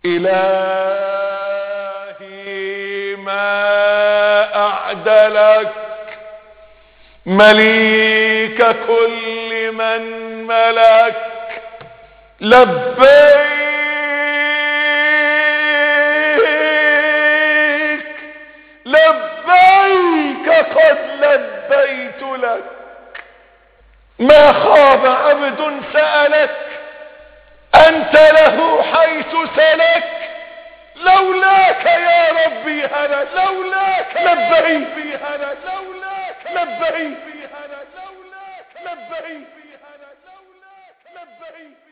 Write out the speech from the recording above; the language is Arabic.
إلهي ما أعدلك مليك كل من ملك. لبيك لبيك قد لبيت لك. ما خاب عبد سألك أنت له حيث سلك. لولاك يا ربي هلك. لولاك لبيك لولاك لبيك لبيك لبيك.